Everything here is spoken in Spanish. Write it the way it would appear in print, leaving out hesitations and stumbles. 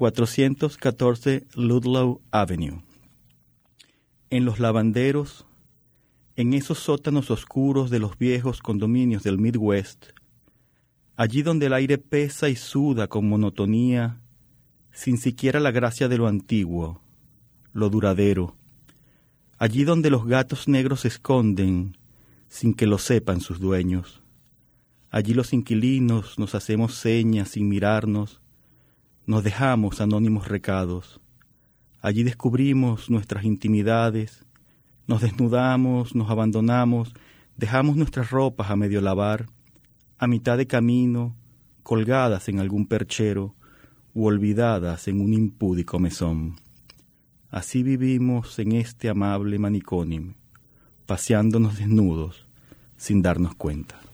414 Ludlow Avenue. En los lavanderos, en esos sótanos oscuros de los viejos condominios del Midwest, allí donde el aire pesa y suda con monotonía, sin siquiera la gracia de lo antiguo, lo duradero, allí donde los gatos negros se esconden sin que lo sepan sus dueños, allí los inquilinos nos hacemos señas sin mirarnos, nos dejamos anónimos recados, allí descubrimos nuestras intimidades, nos desnudamos, nos abandonamos, dejamos nuestras ropas a medio lavar, a mitad de camino, colgadas en algún perchero u olvidadas en un impúdico mesón. Así vivimos en este amable manicomio, paseándonos desnudos sin darnos cuenta.